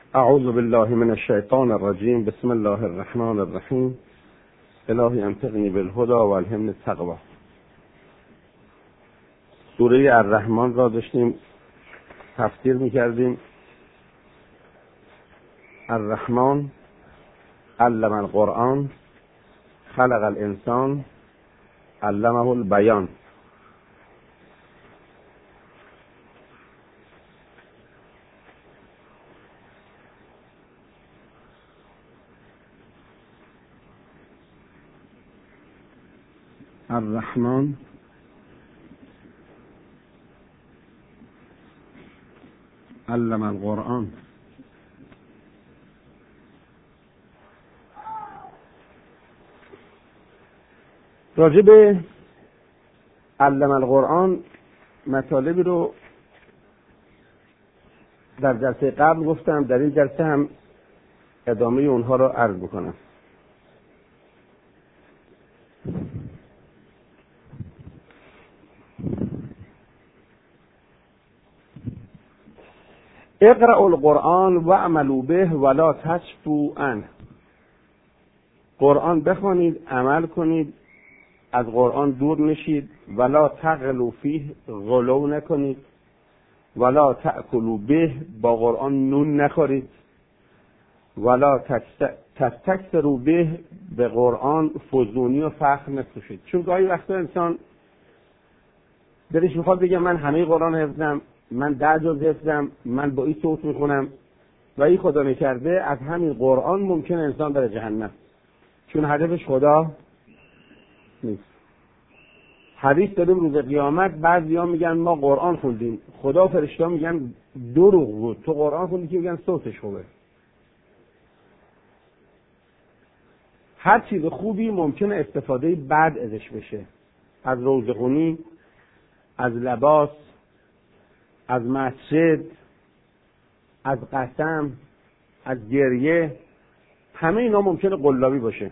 اعوذ بالله من الشیطان الرجیم. بسم الله الرحمن الرحیم. الهی انطقنی بالهدی و الهمنی التقوی. سوره الرحمن را داشتیم تفسیر می‌کردیم. الرحمن علم القرآن خلق الانسان علمه البیان. الرحمن علم القرآن. راجع به علم القرآن مطالبی رو در جلسه قبل گفتم، در این جلسه هم ادامه اونها رو عرض میکنم. اقرأوا القرآن و عملوا به ولا تشفوا عنه. قرآن بخوانید، عمل کنید، از قرآن دور نشید. ولا تغلوا فیه، غلو نکنید. ولا تأکلوا به، با قرآن نون نخورید. ولا تستکثروا به، به قرآن فزونی و فخر نکشید. چون گاهی وقتا انسان دلش میخواد بگه من همه قرآن حفظم، من 10 جز حفظم، من با این صوت میخونم و این خدا نکرده از همین قرآن ممکن انسان بره جهنم، چون هدفش خدا نیست. حدیث داریم روز قیامت بعضیا میگن ما قرآن خوندیم، خدا فرشته میگن دروغ بود، تو قرآن خوندی که میگن صوتش خوبه. هر چیز خوبی ممکنه استفاده بد ازش بشه، از روزخونی، از لباس، از مسجد، از قسم، از گریه، همه اینا ممکنه قلابی باشه.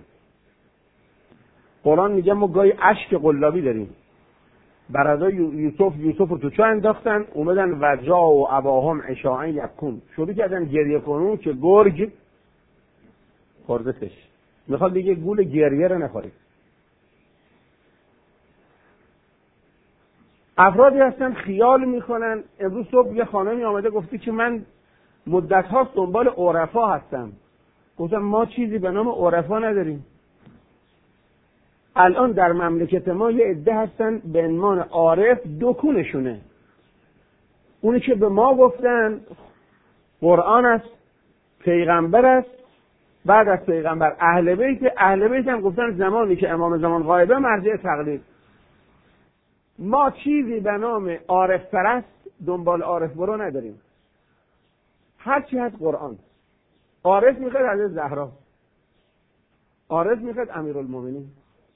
قرآن میگه ما گاهی اشک قلابی داریم. برادر یوسف رو تو چاه انداختن، اومدن وجا و اباهم عشاء یبکون، شروع کردن گریه کنون که گرگ خوردتش. میخواد دیگه گول گریه رو نخورید. افرادی هستن خیال میکنن. امروز صبح یه خانمی آمده گفتی که من مدت هاست دنبال عرفا هستم. گفتم ما چیزی به نام عرفا نداریم. الان در مملکت ما یه عده هستن به عنوان عارف، دکونشونه اونی که به ما گفتن قرآن است، پیغمبر است، بعد از پیغمبر اهل بیت هم گفتن زمانی که امام زمان غایبه مرجع تقلید. ما چیزی به نام عارف پرست، دنبال عارف برو نداریم. هر چی هست قرآن. عارف میخواد حضرت زهرا، عارف میخواد امیرالمومنین.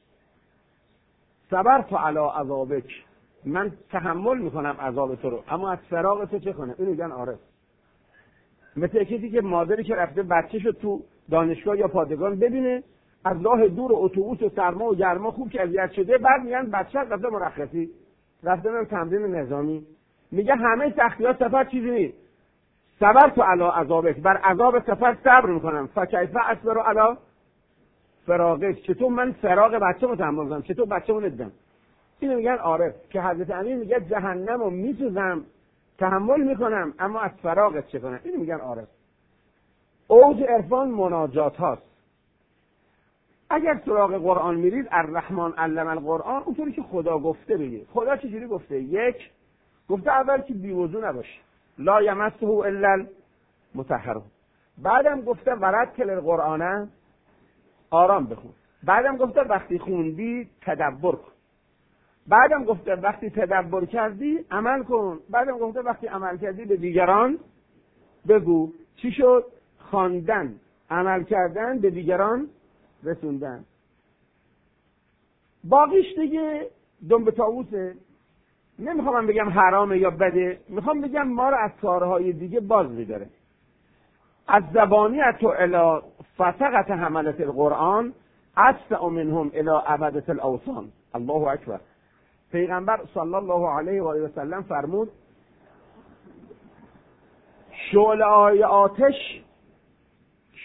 صبرت علی عذابک، من تحمل میکنم عذاب تو رو، اما از فراق تو چه کنم؟ اینو میگن عارف. مثل کسی که مادری که رفته بچه‌شو تو دانشگاه یا پادگان ببینه، از راه دور اتوبوس و سرما و گرما خوب که اذیت شده، بعد میگن بچه رفته مرخصی، رفته تمرین نظامی. میگه همه سختی‌ها سفر چیزی نیست. صبرت علی عذابک، بر عذاب سفر صبر میکنم. فکیف اصبر علی فراقش، چطور من فراق بچه‌مو تحمل کنم، چطور بچه‌مو ندم. اینو میگن عارف. که حضرت امین میگه جهنمو میسوزم، تحمل میکنم، اما از فراقت چه کنم؟ اینو میگن عارف. اوج عرفان مناجات هاست. اگر سراغ قرآن میرید، الرحمن علم القرآن، اونطوری که خدا گفته بگید. خدا چجوری گفته؟ یک، گفته اول که بی‌وضو نباشه، لا یمسه الا المطهرون. بعدم گفته ورتل القرآن، آرام بخون. بعدم گفته وقتی خوندی تدبر کن. بعدم گفته وقتی تدبر کردی عمل کن. بعدم گفته وقتی عمل کردی به دیگران بگو. چی شد؟ خواندن، عمل کردن، به دیگران رسوندن. باقیش دیگه دنب طاووسه. نمیخوام بگم حرامه یا بده، میخوام بگم ما رو از کارهای دیگه باز می‌داره. از زبانیت الی فسقت حملت القرآن اسع منهم الی عبدة الاوثان. الله اکبر. پیغمبر صلی الله علیه و آله و سلم فرمود شعله‌های آتش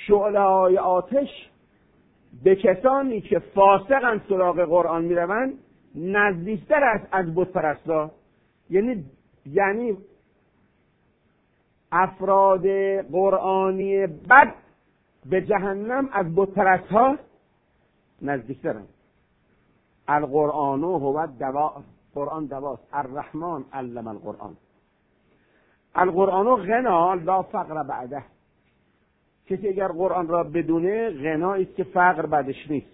شعله‌های آتش به کسانی که فاسقن سراغ قرآن میروند نزدیکتر است از بت پرستا. یعنی افراد قرآنی بد به جهنم از بت پرست‌ها نزدیکترند. القرآن هو الدواء، قرآن دواست. الرحمن علم القرآن. القرآن غنا لا فقر بعده. کسی اگر قرآن را بدونه غنایی است که فقر بعدش نیست.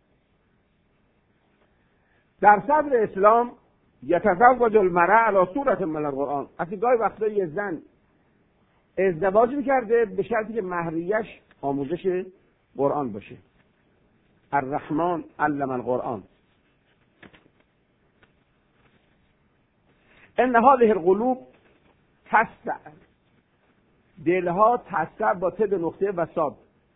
در صدر اسلام یتزوج المرأة علی صورة من القرآن. اصلا گاهی وقتا یه زن ازدواج میکرده به شرطی که مهریش آموزش قرآن باشه. الرحمن علم القرآن. ان هذه القلوب تسع، دلها تسع با ت نقطه و صاد،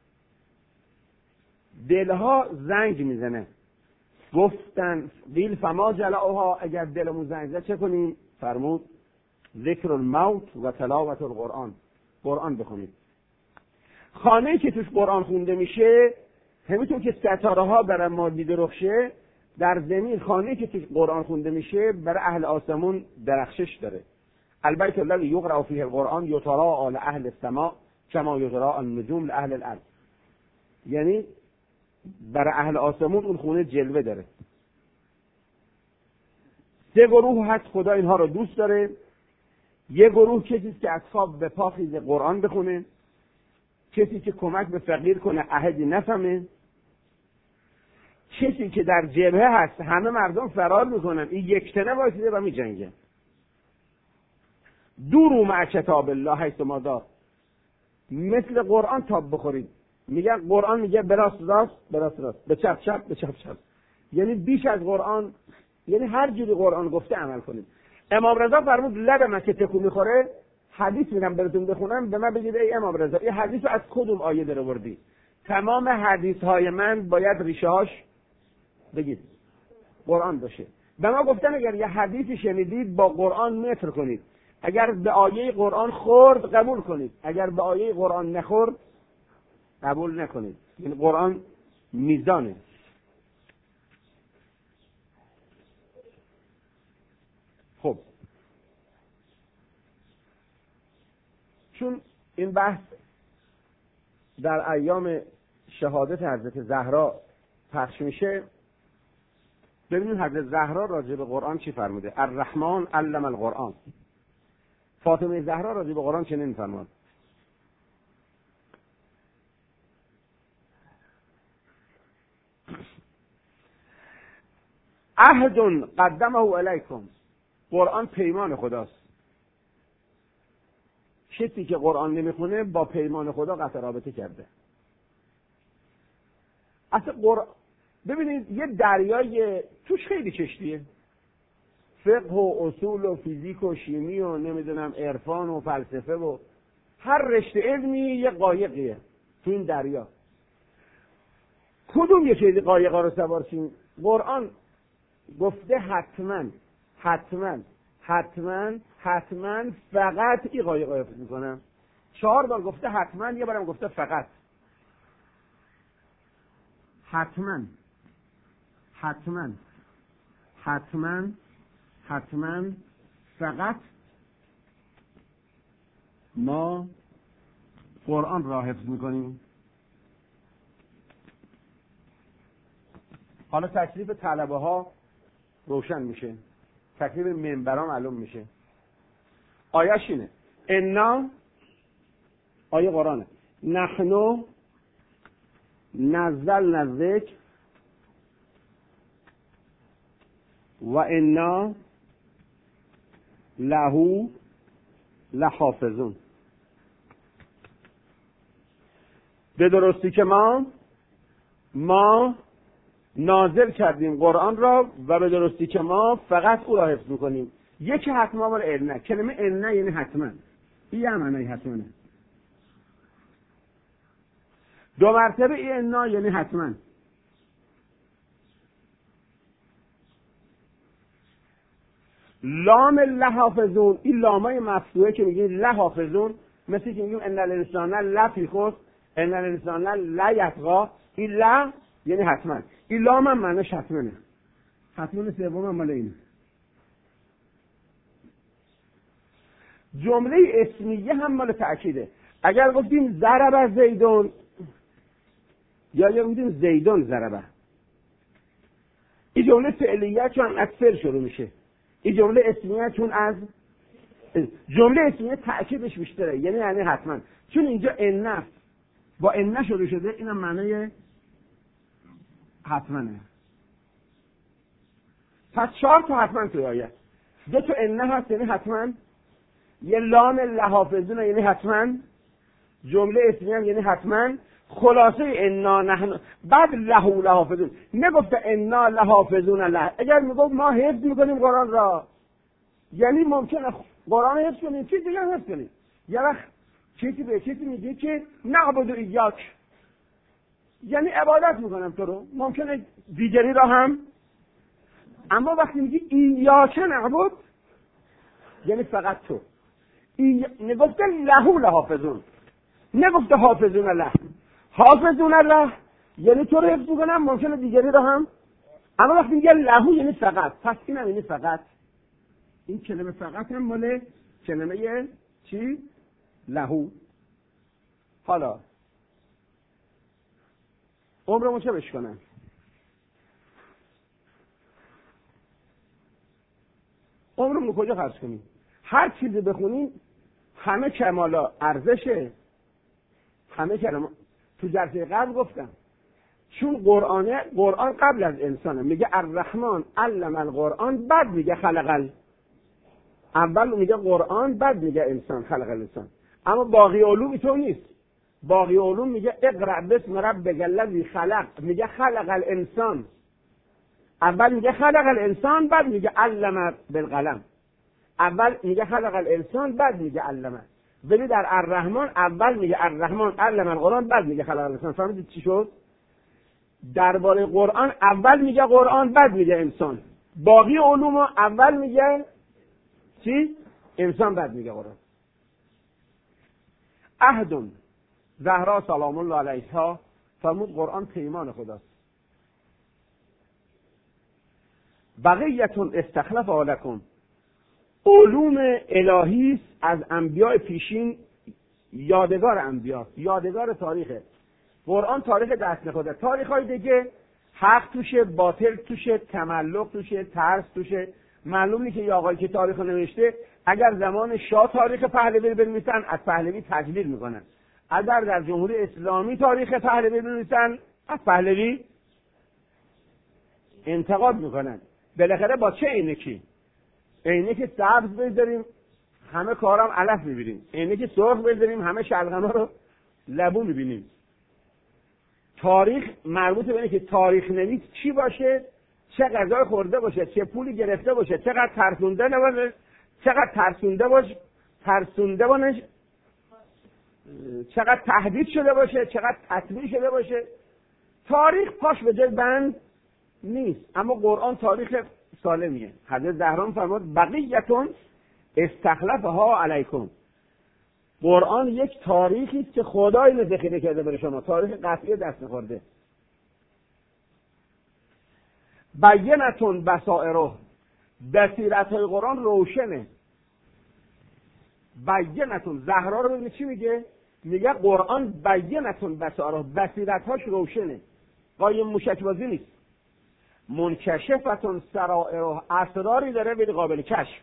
دلها زنگ میزنه. گفتن قیل فما جلعها، اگر دلمون زنگ زد چه کنیم؟ فرمود ذکر الموت و تلاوت القرآن، قرآن بخونید. خانه‌ای که توش قرآن خونده میشه همینطور که ستاره ها برای ما میدرخشه، در زمین خانه‌ای که توش قرآن خونده میشه برای اهل آسمون درخشش داره. البیت الذی یقرأ فیه القرآن یتراءی لأهل السماء کما یتراءی النجوم لأهل الارض. یعنی برای اهل آسمون اون خونه جلوه داره. سه گروه هست خدا اینها رو دوست داره. یه گروه کسی که از خواب به پا خیزه قرآن بخونه، کسی که کمک به فقیر کنه عهدی نفهمه، کسی که در جبهه هست همه مردم فرار میکنن این یک تنه وایسیده و میجنگه. دورو مع کتاب الله حیث ما دار. مثل قرآن تاب بخورید. میگن قرآن میگه براست راست براست راست، به چپ چپ به چپ چپ. یعنی بیش از قرآن، یعنی هر جوری قرآن گفته عمل کنید. امام رضا فرمود لب من که تکون میخوره حدیث میرم براتون بخونم، به من بگید ای امام رضا این حدیث رو از کدوم آیه در آوردی؟ تمام حدیث های من باید ریشه هاش بگید قرآن باشه. به ما گفتن اگر یه حدیثی شنیدید با قرآن متر کنید. اگر به آیه قرآن خورد قبول کنید، اگر به آیه قرآن نخورد قبول نکنید. این قرآن میزانه. خب چون این بحث در ایام شهادت حضرت زهرا پخش میشه، ببینید حضرت زهرا راجع به قرآن چی فرموده. الرحمن علم القرآن. فاطمه زهرا راجع به قرآن چه نمی‌فرماد؟ عهد قدمه علیکم. قرآن پیمان خداست. کسی که قرآن نمیخونه با پیمان خدا قطع رابطه کرده. اصلا ببینید یه دریای توش خیلی کشتیه، فقه و اصول و فیزیک و شیمی و نمیدونم عرفان و فلسفه و هر رشته علمی یه قایقیه تو این دریا. کدوم یه چیزی قایقا رو سوار شیم؟ قرآن گفته حتما حتما حتما حتما فقط این قایقا حفظ میکنم. 4 بار گفته حتما، یه بارم گفته فقط. حتما حتما حتما حتما فقط ما قرآن را حفظ میکنیم. حالا تکلیف طلبه ها روشن میشه، تکلیف منبران معلوم میشه. آیه‌اش اینه انا، آیه قرآنه، نحنو نزلنا الذکر و انا له لحافظون. به درستی که ما نازل کردیم قرآن را و به درستی که ما فقط او را حفظ میکنیم. یکی حتما مال علنه. کلمه علنه یعنی حتما. این یه معنی حتمانه. 2 مرتبه این انا یعنی حتما. لام لحافظون، این لامای مفتوحه که میگیم لحافظون، مثل که میگیم ان الانسان لفی خسر، ان الانسان لا یطغی الا، یعنی حتما. این لام هم معنیش حتمه. حتما سوم هم مال اینه. جمله اسمیه هم مال تأکیده. اگر گفتیم ضرب زیدون یا گفتیم زیدون ضربه، این جمله فعلیه چون از فعل شروع میشه. این جمله اسمیه چون از جمله اسمیه تأکیدش بیشتره، یعنی حتما. چون اینجا ان با ان شروع شده، اینم معنی حتمانه. پس 4 تا حتما توی آیه. 2 تا ان هست یعنی حتما، یه لام لحافظون یعنی حتما، جمله اسمیه هم یعنی حتما. خلاصه انا نحن بعد له لحافظون، نگفته انا لحافظون له. اگر میگفت ما حفظ میکنیم قرآن را، یعنی ممکنه قرآن حفظ کنیم، چیز دیگه حفظ کنیم. یه وقت چیزی به چیزی میگه که نعبد ایاک، یعنی عبادت میکنم تو رو، ممکنه دیگری را هم. اما وقتی میگی ایاک نعبد، یعنی فقط تو. نگفته له لحافظون، نگفته حافظون له. حافظون له یعنی تو رو حفظ میکنم، ممکنه دیگری را هم. اما وقتی میگه له یعنی فقط، پس این هم یعنی فقط. این کلمه فقط هم مال کلمه چی؟ لهو. حالا عمرمو چه بشکنم؟ عمرمو کجا خرج کنیم؟ هر چیزی بخونیم همه کمالا ارزشه، همه کلمه. تو جلسه قبل گفتم چون قرآن قبل از انسانه. میگه الرحمن علم القرآن، بعد میگه خلق اول میگه قرآن، بعد میگه انسان، خلق الانسان. اما باقی علوم اینطور نیست. باقی علوم میگه اقرأ باسم ربک الذی خلق، میگه خلق الانسان. اول میگه خلق الانسان، بعد میگه علم بالقلم. اول میگه خلق الانسان، بعد میگه علمه. ولی در الرحمن اول میگه الرحمن علم القرآن، بعد میگه خلق الانسان. فهمیدید چی شد؟ درباره قرآن اول میگه قرآن، بعد میگه انسان. باقی علوم اول میگه چی؟ انسان، بعد میگه قرآن. عهد زهرا سلام الله علیها فرمود قرآن پیمان خداست. بقیتون استخلف لکم، علوم الهی است از انبیاء پیشین، یادگار انبیا، یادگار تاریخه. قرآن تاریخ دست نخورده. تاریخ‌های دیگه حق توشه، باطل توشه، تملق توشه، ترس توشه. معلومه که یا آقایی که تاریخ نوشته اگر زمان شاه تاریخ پهلوی بنویسن از پهلوی تجلیل میکنن، اگر در جمهوری اسلامی تاریخ پهلوی بنویسن از پهلوی انتقاد میکنن. بالاخره با چه عینکی؟ عینک سبز بذاریم همه کارام علف میبینیم، عینک سرخ بذاریم همه شلغم‌ها رو لبو میبینیم. تاریخ مربوط به اینه که تاریخ نویس چی باشه، چه غذای خورده باشه، چه پولی گرفته باشه، چقدر ترسونده باشه، چقدر ترسونده باشه، چقدر تهدید شده باشه، چقدر تطمیع شده باشه. تاریخ پاش به جای بند نیست. اما قرآن تاریخ سالمیه. حضرت زهرا فرمود بقیتون استخلفها علیکم. قرآن یک تاریخی است که خدا اینو ذخیره کرده برای شما، تاریخ قطعی دست نخورده. بینتون بصائره، بصیرت‌های قرآن روشنه. بینتون، زهرا رو ببینید چی میگه؟ میگه قرآن بینتون بصائره، بصیرت‌هاش روشنه، قایم موشک‌بازی نیست. منکشفتون سرائره، اسراری داره ولی قابل کشف.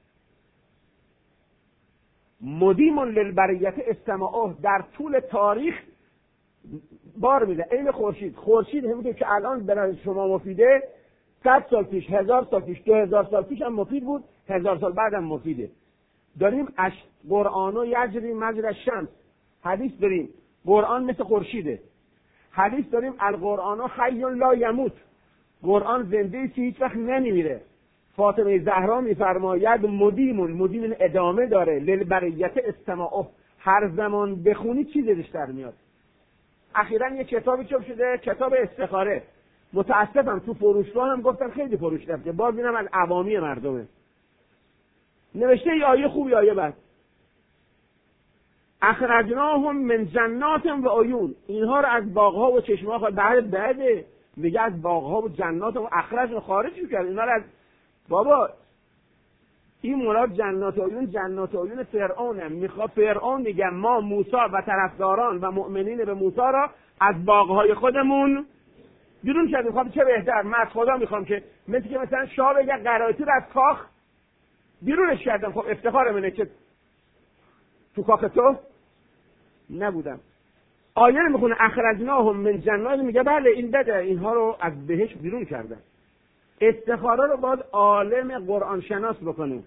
مدیم للبریت استماعه، در طول تاریخ بار میده. این خورشید همونطور که الان برای شما مفیده، 100 سال پیش، 1000 سال پیش، 2000 سال پیش هم مفید بود، 1000 سال بعد هم مفیده. داریم قرآنو یجری مجری الشمس، حدیث داریم قرآن مثل خورشیده. حدیث داریم القرآن حی لا یموت، قرآن زنده است هیچ وقت نمیمیره. فاطمه زهرا میفرماید مدیم ادامه داره، للبریت استماعه، هر زمان بخونی چیزی در میاد. اخیراً یه کتابی چاپ شده، کتاب استخاره. متاسفم تو فروشگاه هم گفتن خیلی فروش رفته، باز اینم از عوامی مردمه. نوشته ای آیه خوب یا آیه بد. اخرجناهم من جنات و عیون، اینها رو از باغ‌ها و چشمه‌ها بعد میگه از باغ‌ها و جنات و اخرج خارج می‌کرد اینا رو از بابا. این مراد جنات عیون فرعونه. میخواد فرعون میگه ما موسی و طرفداران و مؤمنین به موسی را از باغ‌های خودمون بیرون کردیم. خب چه بهتر، من از خدا میخوام که مثلا شاه بگه قرائتی رو از کاخ بیرونش کردم. خب افتخار منه که تو کاخ تو نبودم. آیه رو میخونه اخرجناهم من جنات، میگه بله این بده، اینها رو از بهشت بیرون کردن. استخاره رو باید عالم قرآن شناس بکنه،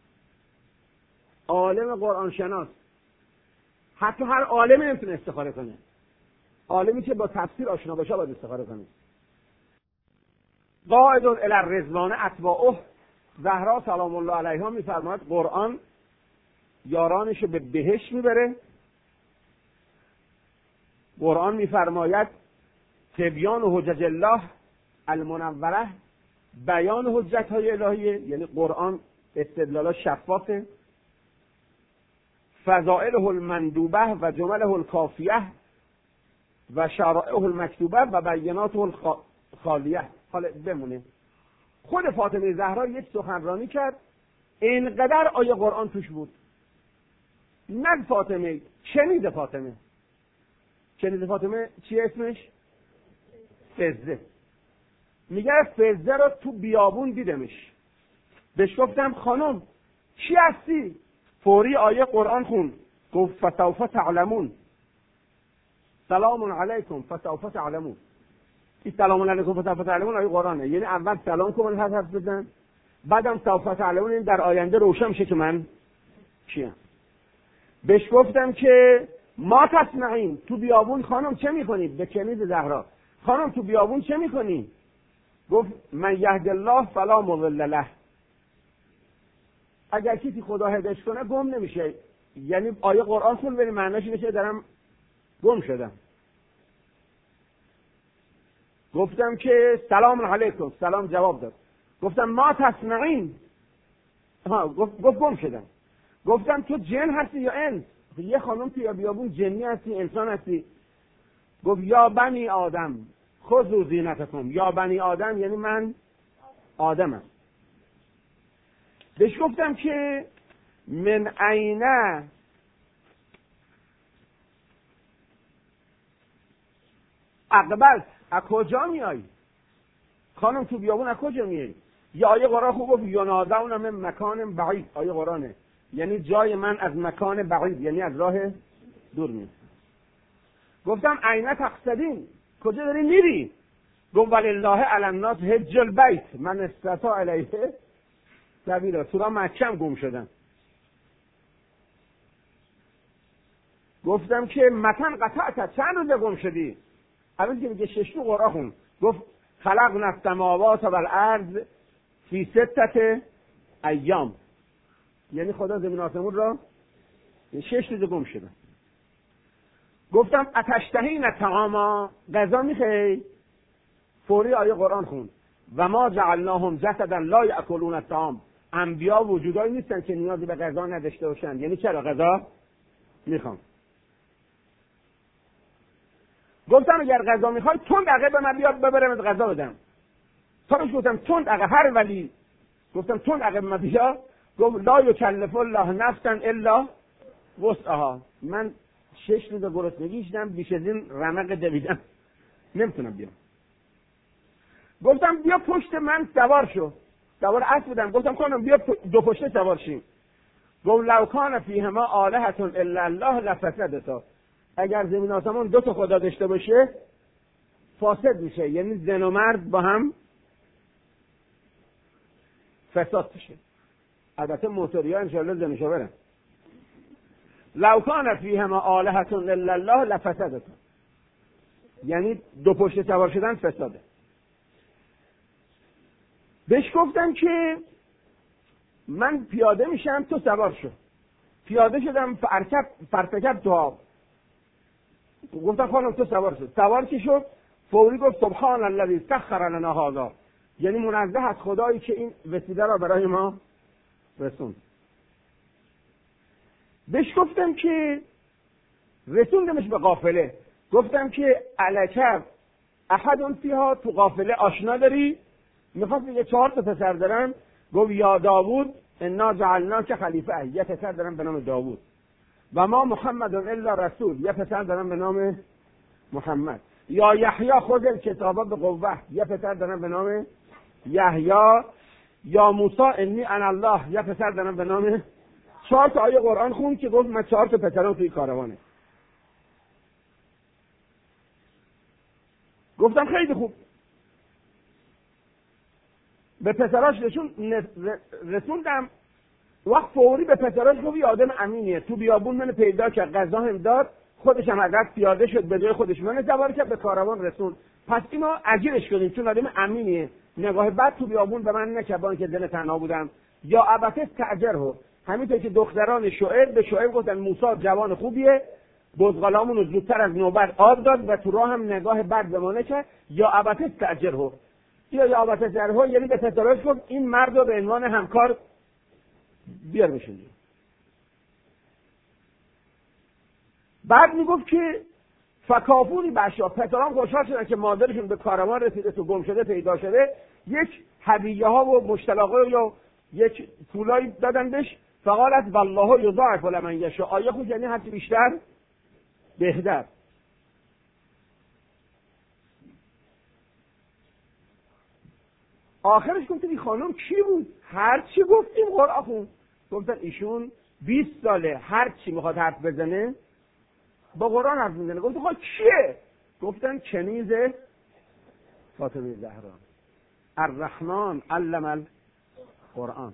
عالم قرآن شناس. حتی هر عالمی نمیتونه استخاره کنه، عالمی که با تفسیر آشنا باشه باید استخاره کنه. قائد الی الرضوان اتباعه، زهرا سلام الله علیها میفرماید قرآن یارانش به بهشت میبره. قرآن میفرماید تبیان حجج الله المنوره، بیان حجت های الهیه، یعنی قرآن استدلال شفافه. فضائله المندوبه و جمله الکافیه و شرائعه المکتوبه و بیناته الخالیه. حالا بمونه خود فاطمه زهرا یک سخنرانی کرد، اینقدر آیه قرآن توش بود. نه فاطمه، شنید فاطمه چیه اسمش؟ فزه. میگه فزه رو تو بیابون دیدمش، بهش گفتم خانم چی هستی؟ فوری آیه قرآن خون، گفت فسوف تعلمون، سلام علیکم فسوف تعلمون. این سلام علیکم فسوف تعلمون آیه قرآنه، یعنی اول سلام کن حرف بزن، بعدم سوف تعلمون، این در آینده روشن میشه که من کیم. بهش گفتم که ما تصنعین، تو بیابون خانم چه میکنی؟ به کنید زهرا خانم تو بیابون چه میکنی؟ گفت من یهد الله فلا مضل له، اگر کسی خدا هدایتش کنه گم نمیشه. یعنی آیه قرآن خون بری معناش اینه که دارم گم شدم. گفتم که سلام علیکم، سلام جواب داد. گفتم ما تصنعین، گفت گم شدم. گفتم تو جن هستی یا انس؟ یه خانم تو بیابون جنی هستی انسان هستی؟ گفت یا بنی آدم خذوا زینتکم، یا بنی آدم یعنی من آدمم. بهش گفتم که من عینه اقبلت، از کجا میای؟ خانم تو بیابون از کجا میای؟ یا آیه قرآن خوب گفت ینادون من مکان بعید، آیه قرآنه، یعنی جای من از مکان بعید، یعنی از راه دور میاد. گفتم عینه تقصدین، کجا داری میری؟ گفت ولله علی الناس حج البیت من استطاع الیه سبیلا. تو مکه گم شدن. گفتم که متن قطعت، چند روزه گم شدی؟ اول که میگه 6 تا قرآن خون. گفت خلقنا السماوات والارض فی 6 ایام، یعنی خدا زمین آسمون را 6 روز گم شدن. گفتم اتشتهین طعاما، غذا میخوای؟ فوری آیه قرآن خون و ما جعلناهم جسدا لا یاکلون الطعام، انبیا وجودایی نیستن که نیازی به غذا نداشته باشن. یعنی چرا غذا میخوام. گفتم اگر غذا میخوای تند عقب به من بیاد ببرم غذا بدم. تا بهش گفتم تند عقب، هر ولی گفتم تند عقب من بیا. گفت لا یکلف الله نفسا الا وسعها، من 6 روز گرسنگی شدم، بیش از این رمق دویدم نمیتونم بیام. گفتم بیا پشت من سوار شو، سوار اسب بودم. گفتم خانم بیا دو پشته سوار شیم. گفت لو کان فیهما آلهة الا الله لفسدتا، اگر زمین آسمان 2 تا خدا داشته باشه فاسد میشه، یعنی زن و مرد با هم فساد میشه. البته موتوریا ان شاء الله زنشو برن. لو کان فیهما آلهة الا الله لفسدتا، یعنی 2 پشته سوار شدن فساده. بهش گفتم که من پیاده میشم تو سوار شو. پیاده شدم فرتکب تو آب. گفتم خانم تو سوار شو. سوار که شد فوری گفت سبحان الذی سخر لنا هذا، یعنی منزه از خدایی که این وسیله را برای ما رسوند. بهش گفتم که رسوندمش به قافله. گفتم که الکب احد فیها، تو قافله آشنا داری؟ میخواست بگه 4 تا پسر دارم. گفت یا داوود انا جعلناک خلیفه، یه پسر دارم به نام داوود. و ما محمد الا رسول، یه پسر دارم به نام محمد. یا یحیی خذ الکتاب به قوه، یه پسر دارم به نام یحیی. یا موسی انی انا الله، یه پسر دارم به نام. 4 تا آیه قرآن خوند که گفت من 4 تا پسرم توی کاروانه. گفتم خیلی خوب. به پسراش رسوندم. وقت فوری به پسراش گفت آدم امینیه، تو بیابون من پیدا کرد، غذا هم داد، خودش هم حضرت پیاده شد، به جای خودش من سوار کرد، به کاروان رسوند. پس اینو اجرش کنیم چون آدم امینیه. نگاه بعد تو بیابون به من نکبان که دل تنها بودم. یا ابته تعجره، همینطور که دختران شعیب به شعیب گفتن موسی جوان خوبیه، بزغالامون رو زودتر از نوبت آب داد و تو راه هم نگاه بد بمانه کرد. یا ابته تعجره، یا ابته تعجره یعنی به پسراش گفت این مرد رو به عنوان همکار بیار بشین. بعد میگفت که فکافونی بشا، پسران خوشحال شدن که مادرشون به کاروان رسیده، تو گم شده پیدا شده. یک هدیه ها و مشتلقه یا یک پولایی دادن بهش. فقالت والله یضاعف لمن یشاء، آیه خود یعنی هرچی بیشتر بهتر. آخرش گفتم این خانم کی بود؟ هر چی گفتیم قرآن خون. گفتن ایشون 20 ساله هر چی میخواد حرف بزنه با قرآن حرف میزنه. گفتم خب کیه؟ گفتن کنیز فاطمه زهرا. الرحمن علم القرآن.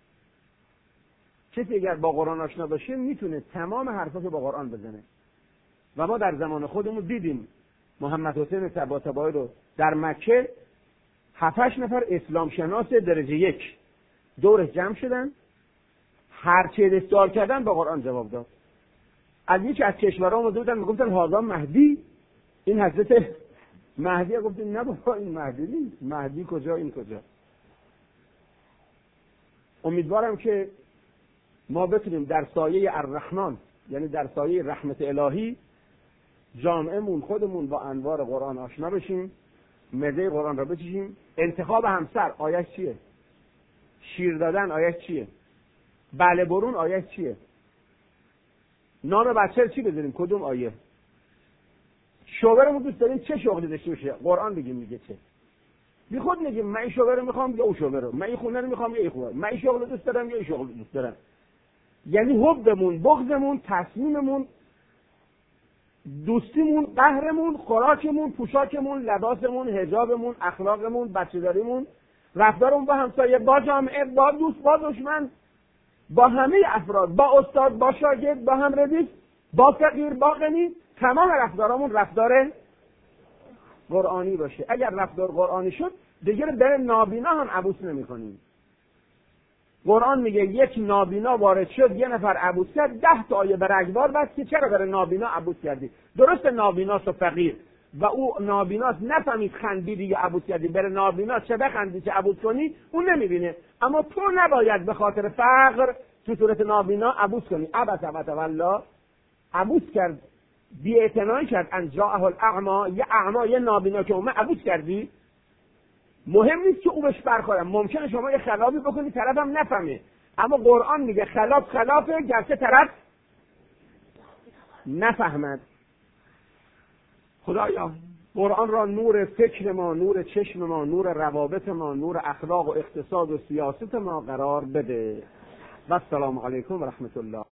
کسی اگر با قرآن آشنا باشه میتونه تمام حرفاشو با قرآن بزنه. و ما در زمان خودمون دیدیم محمد حسین طباطبایی رو در مکه 7-8 نفر اسلام شناس درجه 1 دورش جمع شدن، هر چه دستار کردن با قرآن جواب داد. از یکی از کشورها اومده بودن میگفتن هذا مهدی، این حضرت مهدی. گفتیم نه بابا این مهدی نیست. مهدی کجا این کجا؟ امیدوارم که ما بتونیم در سایه الرحمن، یعنی در سایه رحمت الهی، جامعه‌مون خودمون با انوار قرآن آشنا بشیم، مزه قرآن را بچشیم. انتخاب همسر آیش چیه؟ شیر دادن آیش چیه؟ بله برون آیش چیه؟ نام بچه چی بذاریم؟ کدوم آیه؟ شوهرمون دوست داریم چه شغلی داشته باشه؟ قرآن بگیم میگه چه؟ بی خود میگیم من این شوهر رو میخوام یا اون شوهر رو، من این خونه رو میخوام یا این خونه، من این شغل دوست دارم یا این شغل دوست دارم. یعنی حبمون، بغضمون، تصمیممون، دوستیمون، قهرمون، خوراکمون، پوشاکمون، لباسمون، حجابمون، اخلاقمون، بچه‌داریمون، رفتارمون با همسایه، با جامعه، با دوست، با دشمن، با همه افراد، با استاد، با شاگرد، با هم ردیف، با فقیر، با غنی، تمام رفتارمون رفتار قرآنی باشه. اگر رفتار قرآنی شد دیگه در نابینا هم عبوس نمی‌کنیم. قرآن میگه یک نابینا وارد شد، یه نفر عبوس کرد، 10 تا آیه بر رگبار بس که چرا برای نابینا عبوس کردی؟ درست نابیناست و فقیر و او نابیناست، نفهمید خندیدی یا عبوس کردی. برای نابینا چه بخندی چه عبوس کنی اون نمیبینه. اما تو نباید به خاطر فقر تو صورت نابینا عبوس کنی. عبس والله، عبوس کرد، بی‌اعتنایی کرد، ان جاءه الاعمی، یه اعمی یه نابینا که اومد عبوس کردی. مهم نیست که او بهش برخوره، ممکنه شما یه خلافی بکنی طرفم نفهمه، اما قرآن میگه خلاف خلافه گرچه طرف نفهمد. خدایا قرآن را نور فکر ما، نور چشم ما، نور روابط ما، نور اخلاق و اقتصاد و سیاست ما قرار بده. و السلام علیکم و رحمت الله.